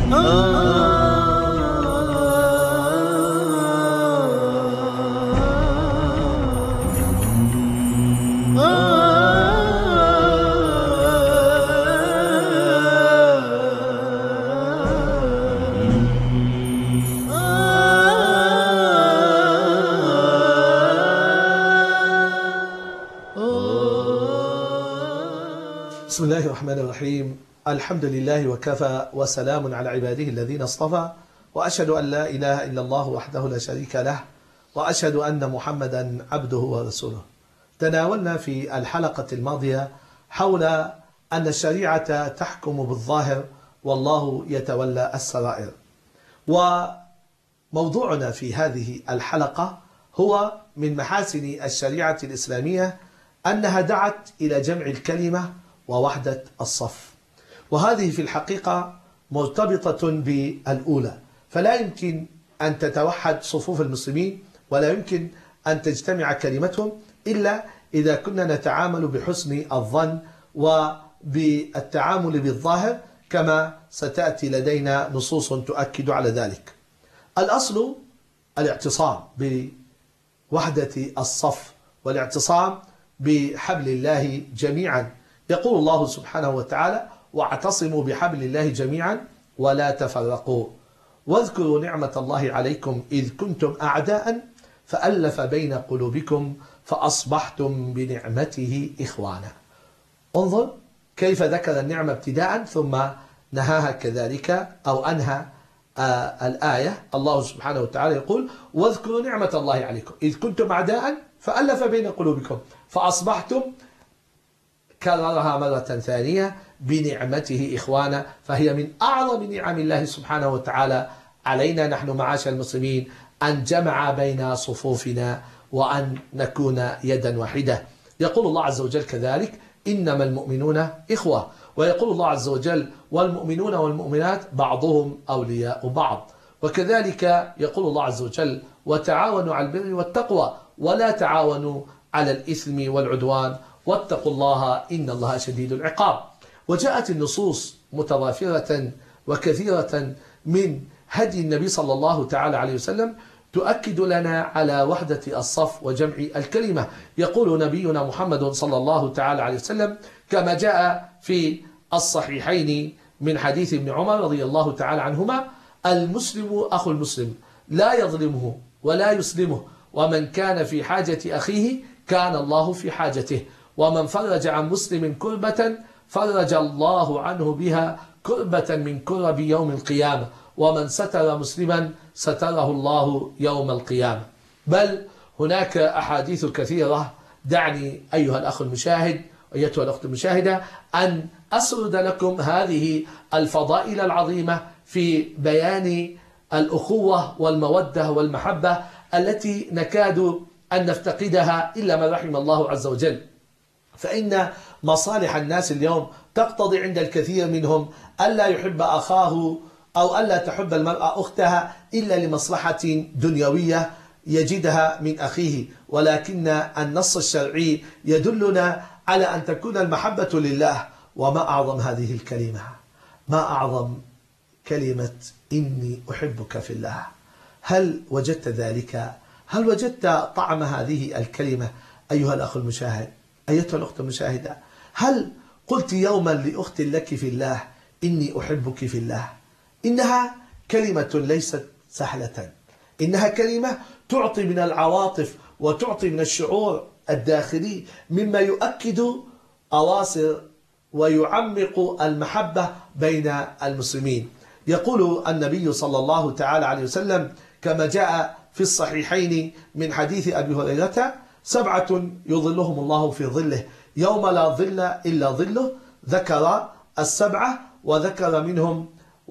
بسم الله الرحمن الرحيم. الحمد لله وكفى وسلام على عباده الذين اصطفى، وأشهد أن لا إله إلا الله وحده لا شريك له، وأشهد أن محمدا عبده ورسوله. تناولنا في الحلقة الماضية حول أن الشريعة تحكم بالظاهر والله يتولى السرائر، وموضوعنا في هذه الحلقة هو من محاسن الشريعة الإسلامية أنها دعت إلى جمع الكلمة ووحدة الصف، وهذه في الحقيقة مرتبطة بالأولى، فلا يمكن أن تتوحد صفوف المسلمين ولا يمكن أن تجتمع كلمتهم إلا إذا كنا نتعامل بحسن الظن وبالتعامل بالظاهر، كما ستأتي لدينا نصوص تؤكد على ذلك. الأصل الاعتصام بوحدة الصف والاعتصام بحبل الله جميعا. يقول الله سبحانه وتعالى: واعتصموا بحبل الله جميعا ولا تفرقوا واذكروا نعمة الله عليكم إذ كنتم أعداء فألف بين قلوبكم فأصبحتم بنعمته إخوانا. انظر كيف ذكر النعمة ابتداء ثم نهاها كذلك أو أنهى الآية. الله سبحانه وتعالى يقول: واذكروا نعمة الله عليكم إذ كنتم أعداء فألف بين قلوبكم فأصبحتم، كررها مرة ثانية، بنعمته إخوانا. فهي من أعظم نعم الله سبحانه وتعالى علينا نحن معاشر المسلمين أن جمع بين صفوفنا وأن نكون يدا واحدة. يقول الله عز وجل كذلك: إنما المؤمنون إخوة، ويقول الله عز وجل: والمؤمنون والمؤمنات بعضهم أولياء بعض. وكذلك يقول الله عز وجل: وتعاونوا على البر والتقوى ولا تعاونوا على الإثم والعدوان واتقوا الله إن الله شديد العقاب. وجاءت النصوص متضافرة وكثيرة من هدي النبي صلى الله تعالى عليه وسلم تؤكد لنا على وحدة الصف وجمع الكلمة. يقول نبينا محمد صلى الله تعالى عليه وسلم كما جاء في الصحيحين من حديث ابن عمر رضي الله تعالى عنهما: المسلم أخو المسلم لا يظلمه ولا يسلمه، ومن كان في حاجة أخيه كان الله في حاجته، ومن فرج عن مسلم كربة فرج الله عنه بها كربة من كرب يوم القيامة، ومن ستر مسلما ستره الله يوم القيامة. بل هناك أحاديث كثيرة. دعني أيها الأخ المشاهد أيتها الأخت المشاهدة أن أسرد لكم هذه الفضائل العظيمة في بيان الأخوة والمودة والمحبة التي نكاد أن نفتقدها إلا ما رحم الله عز وجل. فإن مصالح الناس اليوم تقتضي عند الكثير منهم ألا يحب أخاه أو ألا تحب المرأة أختها إلا لمصلحة دنيوية يجدها من أخيه، ولكن النص الشرعي يدلنا على أن تكون المحبة لله. وما أعظم هذه الكلمة، ما أعظم كلمة إني أحبك في الله. هل وجدت ذلك؟ هل وجدت طعم هذه الكلمة أيها الأخ المشاهد أيتها الأخت المشاهدة؟ هل قلت يوما لأخت لك في الله إني أحبك في الله؟ إنها كلمة ليست سهلة، إنها كلمة تعطي من العواطف وتعطي من الشعور الداخلي مما يؤكد أواصر ويعمق المحبة بين المسلمين. يقول النبي صلى الله تعالى عليه وسلم كما جاء في الصحيحين من حديث أبي هريرة: 7 يظلهم الله في ظله يوم لا ظل إلا ظله. ذكر 7 وذكر منهم: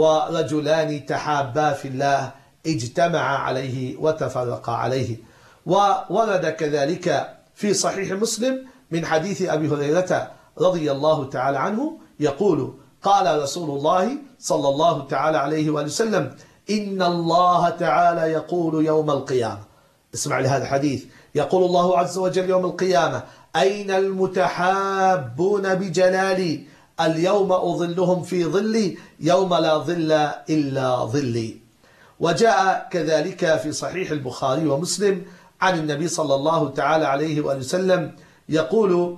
ورجلان تحابا في الله اجتمعا عليه وتفرقا عليه. وورد كذلك في صحيح مسلم من حديث أبي هريرة رضي الله تعالى عنه يقول: قال رسول الله صلى الله تعالى عليه وآله وسلم: إن الله تعالى يقول يوم القيامة، اسمع لهذا الحديث، يقول الله عز وجل يوم القيامة: أين المتحابون بجلالي اليوم أظلهم في ظلي يوم لا ظل إلا ظلي. وجاء كذلك في صحيح البخاري ومسلم عن النبي صلى الله تعالى عليه وآله وسلم يقول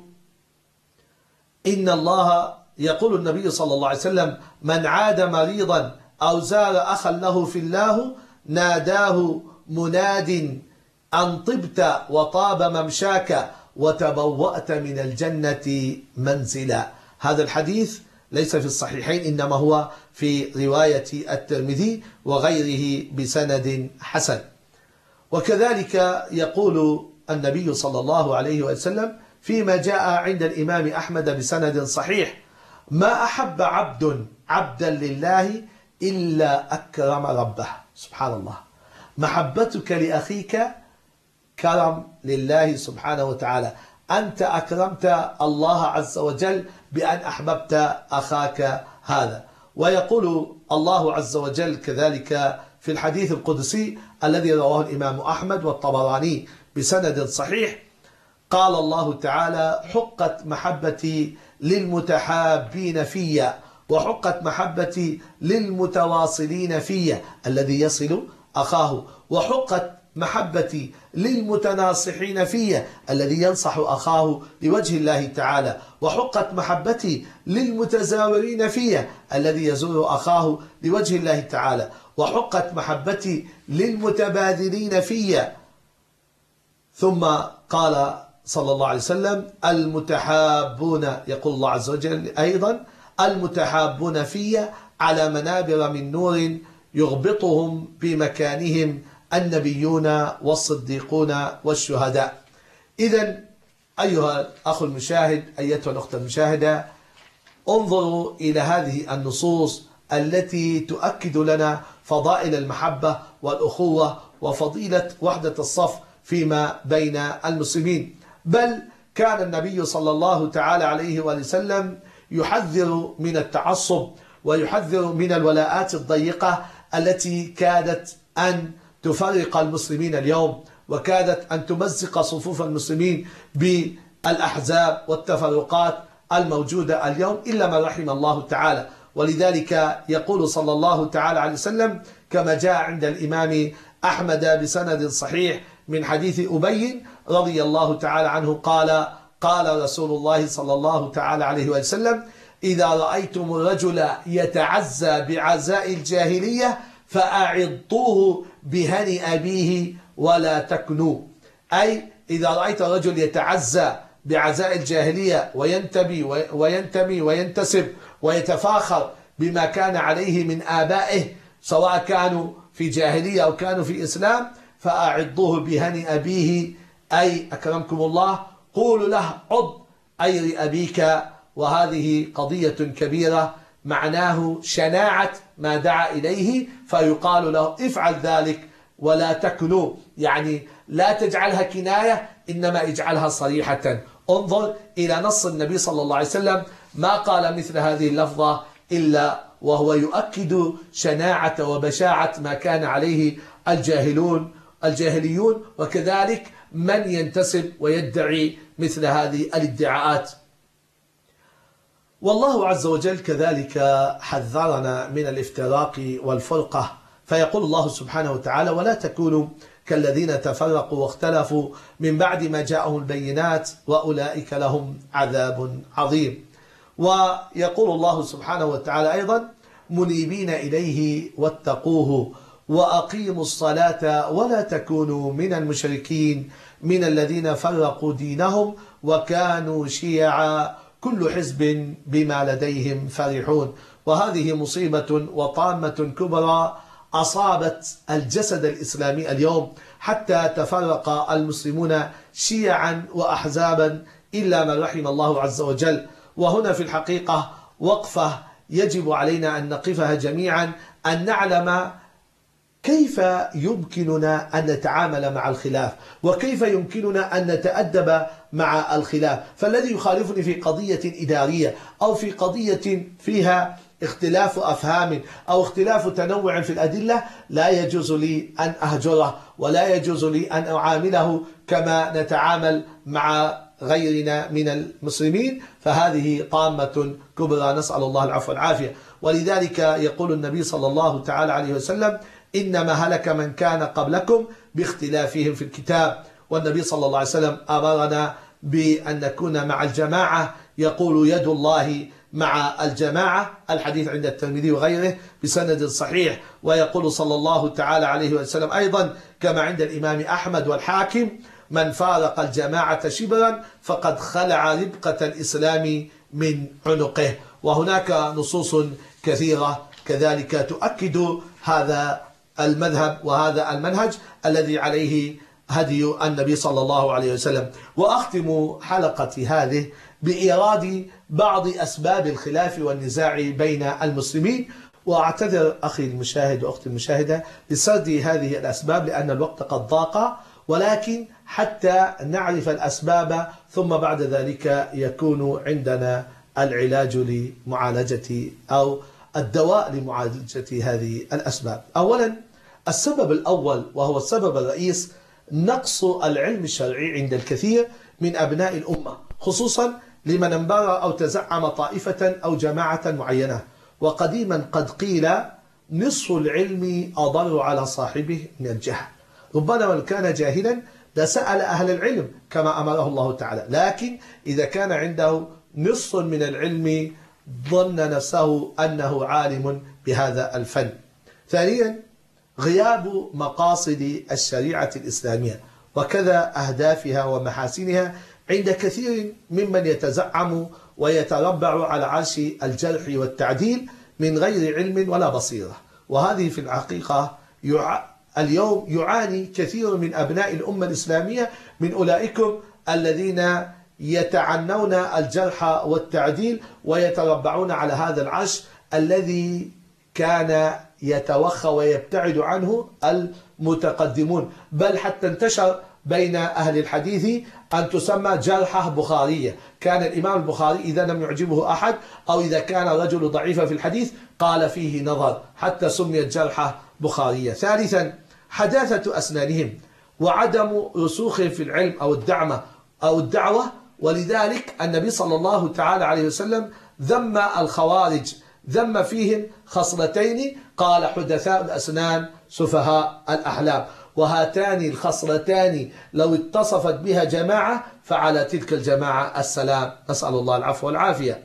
يقول النبي صلى الله عليه وسلم: من عاد مريضا أو زار أخا له في الله ناداه مناد أن طبت وطاب ممشاك وتبوأت من الجنة منزلا. هذا الحديث ليس في الصحيحين، إنما هو في رواية الترمذي وغيره بسند حسن. وكذلك يقول النبي صلى الله عليه وسلم فيما جاء عند الإمام أحمد بسند صحيح: ما أحب عبدا لله إلا أكرم ربه. سبحان الله، محبتك لأخيك كرم لله سبحانه وتعالى، أنت أكرمت الله عز وجل بأن أحببت أخاك هذا. ويقول الله عز وجل كذلك في الحديث القدسي الذي رواه الإمام أحمد والطبراني بسند صحيح: قال الله تعالى: حقت محبتي للمتحابين في، وحقت محبتي للمتواصلين في الذي يصل أخاه، وحقت محبتي للمتناصحين في الذي ينصح أخاه لوجه الله تعالى، وحقت محبتي للمتزاورين في الذي يزور أخاه لوجه الله تعالى، وحقت محبتي للمتبادلين في. ثم قال صلى الله عليه وسلم: المتحابون، يقول الله عز وجل أيضا: المتحابون في على منابر من نور يغبطهم بمكانهم النبيون والصديقون والشهداء. إذن أيها الأخ المشاهد، أيتها الأخت المشاهدة، انظروا إلى هذه النصوص التي تؤكد لنا فضائل المحبة والأخوة وفضيلة وحدة الصف فيما بين المسلمين. بل كان النبي صلى الله تعالى عليه وسلم يحذر من التعصب ويحذر من الولاءات الضيقة التي كادت أن تفرق المسلمين اليوم، وكادت أن تمزق صفوف المسلمين بالأحزاب والتفرقات الموجودة اليوم، إلا ما رحم الله تعالى. ولذلك يقول صلى الله تعالى عليه وسلم كما جاء عند الإمام أحمد بسند صحيح من حديث أبي رضي الله تعالى عنه قال: قال رسول الله صلى الله تعالى عليه وسلم: إذا رأيتم الرجل يتعزى بعزاء الجاهلية فأعضوه بهني أبيه ولا تكنوا. أي إذا رأيت الرجل يتعزى بعزاء الجاهلية وينتمي وينتسب ويتفاخر بما كان عليه من آبائه، سواء كانوا في جاهلية أو كانوا في إسلام، فأعضوه بهني أبيه، أي أكرمكم الله قولوا له عض أي لأبيك. وهذه قضية كبيرة، معناه شناعة ما دعا إليه، فيقال له افعل ذلك ولا تكنوا، يعني لا تجعلها كناية، إنما اجعلها صريحة. انظر إلى نص النبي صلى الله عليه وسلم، ما قال مثل هذه اللفظة إلا وهو يؤكد شناعة وبشاعة ما كان عليه الجاهليون، وكذلك من ينتسب ويدعي مثل هذه الادعاءات. والله عز وجل كذلك حذرنا من الافتراق والفرقة، فيقول الله سبحانه وتعالى: ولا تكونوا كالذين تفرقوا واختلفوا من بعد ما جاءهم البينات وأولئك لهم عذاب عظيم. ويقول الله سبحانه وتعالى أيضا: منيبين إليه واتقوه وأقيموا الصلاة ولا تكونوا من المشركين من الذين فرقوا دينهم وكانوا شيعا كل حزب بما لديهم فرحون. وهذه مصيبة وطامة كبرى أصابت الجسد الإسلامي اليوم، حتى تفرق المسلمون شيعا وأحزابا إلا من رحم الله عز وجل. وهنا في الحقيقة وقفة يجب علينا أن نقفها جميعا، أن نعلم كيف يمكننا أن نتعامل مع الخلاف، وكيف يمكننا أن نتأدب مع الخلاف. فالذي يخالفني في قضية إدارية أو في قضية فيها اختلاف أفهام أو اختلاف تنوع في الأدلة، لا يجوز لي أن أهجره، ولا يجوز لي أن أعامله كما نتعامل مع غيرنا من المسلمين، فهذه طامة كبرى، نسأل الله العفو والعافية. ولذلك يقول النبي صلى الله تعالى عليه وسلم: إنما هلك من كان قبلكم باختلافهم في الكتاب. والنبي صلى الله عليه وسلم أمرنا بأن نكون مع الجماعة، يقول: يد الله مع الجماعة، الحديث عند الترمذي وغيره بسند صحيح. ويقول صلى الله تعالى عليه وسلم أيضا كما عند الإمام أحمد والحاكم: من فارق الجماعة شبرا فقد خلع ربقة الإسلام من عنقه. وهناك نصوص كثيرة كذلك تؤكد هذا المذهب وهذا المنهج الذي عليه هدي النبي صلى الله عليه وسلم. وأختم حلقتي هذه بإيراد بعض أسباب الخلاف والنزاع بين المسلمين، وأعتذر أخي المشاهد وأختي المشاهدة لسرد هذه الأسباب لأن الوقت قد ضاق، ولكن حتى نعرف الأسباب ثم بعد ذلك يكون عندنا العلاج لمعالجة أو الدواء لمعالجة هذه الأسباب. أولا، السبب الأول وهو السبب الرئيس: نقص العلم الشرعي عند الكثير من أبناء الأمة، خصوصا لمن انبر أو تزعم طائفة أو جماعة معينة. وقديما قد قيل: نصف العلم أضر على صاحبه من الجهل. ربما من كان جاهلا لسأل أهل العلم كما أمره الله تعالى، لكن إذا كان عنده نصف من العلم ظن نفسه أنه عالم بهذا الفن. ثانيا، غياب مقاصد الشريعة الإسلامية وكذا أهدافها ومحاسنها عند كثير ممن يتزعم ويتربع على عرش الجرح والتعديل من غير علم ولا بصيرة. وهذه في الحقيقة اليوم يعاني كثير من أبناء الأمة الإسلامية من أولئكم الذين يتعنون الجرح والتعديل ويتربعون على هذا العرش الذي كان يتوخى ويبتعد عنه المتقدمون، بل حتى انتشر بين أهل الحديث أن تسمى جرحة بخارية. كان الإمام البخاري إذا لم يعجبه أحد أو إذا كان رجل ضعيف في الحديث قال فيه نظر، حتى سميت جرحة بخارية. ثالثا، حداثة أسنانهم وعدم رسوخهم في العلم أو الدعوة. ولذلك النبي صلى الله تعالى عليه وسلم ذم الخوارج، ذم فيهم خصلتين، قال: حدثاء الأسنان سفهاء الأحلام. وهاتان الخصلتان لو اتصفت بها جماعة فعلى تلك الجماعة السلام، نسأل الله العفو والعافية.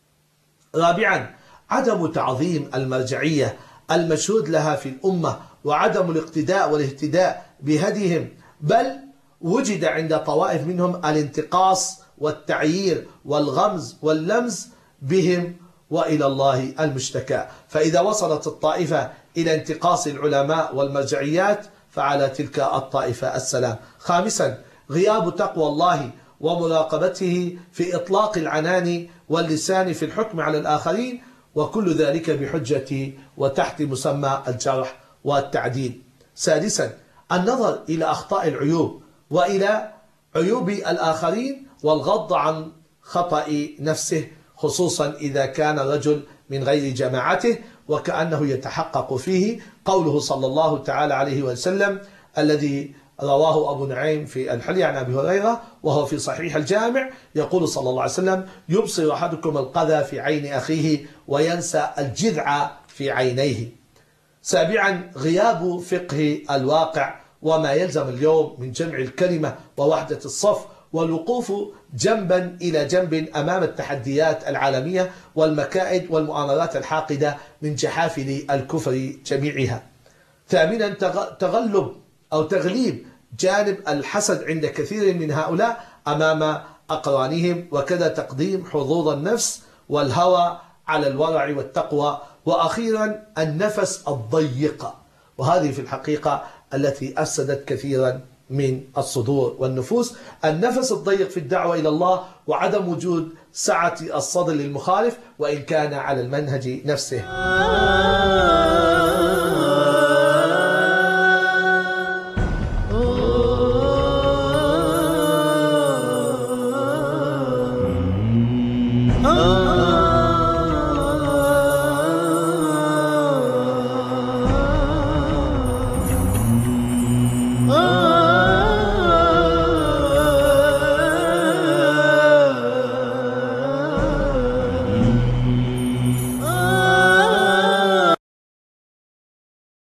رابعا، عدم تعظيم المرجعية المشهود لها في الأمة وعدم الاقتداء والاهتداء بهديهم، بل وجد عند طوائف منهم الانتقاص والتعيير والغمز واللمز بهم، وإلى الله المشتكى. فإذا وصلت الطائفة إلى انتقاص العلماء والمرجعيات فعلى تلك الطائفة السلام. خامسا، غياب تقوى الله ومراقبته في إطلاق العنان واللسان في الحكم على الآخرين، وكل ذلك بحجة وتحت مسمى الجرح والتعديل. سادسا، النظر إلى أخطاء العيوب وإلى عيوب الآخرين والغض عن خطأ نفسه، خصوصا إذا كان رجل من غير جماعته وكأنه يتحقق فيه قوله صلى الله تعالى عليه وسلم الذي رواه أبو نعيم في الحلي عن أبي هريرة وهو في صحيح الجامع، يقول صلى الله عليه وسلم: يبصر أحدكم القذى في عين أخيه وينسى الجذع في عينيه. سابعا، غياب فقه الواقع وما يلزم اليوم من جمع الكلمة ووحدة الصف والوقوف جنبا إلى جنب أمام التحديات العالمية والمكائد والمؤامرات الحاقدة من جحافل الكفر جميعها. ثامنا، تغلب أو تغليب جانب الحسد عند كثير من هؤلاء أمام أقرانهم، وكذا تقديم حظوظ النفس والهوى على الورع والتقوى. وأخيرا، النفس الضيق، وهذه في الحقيقة التي أفسدت كثيرا من الصدور والنفوس. النفس الضيق في الدعوة إلى الله وعدم وجود سعة الصدر للمخالف وإن كان على المنهج نفسه.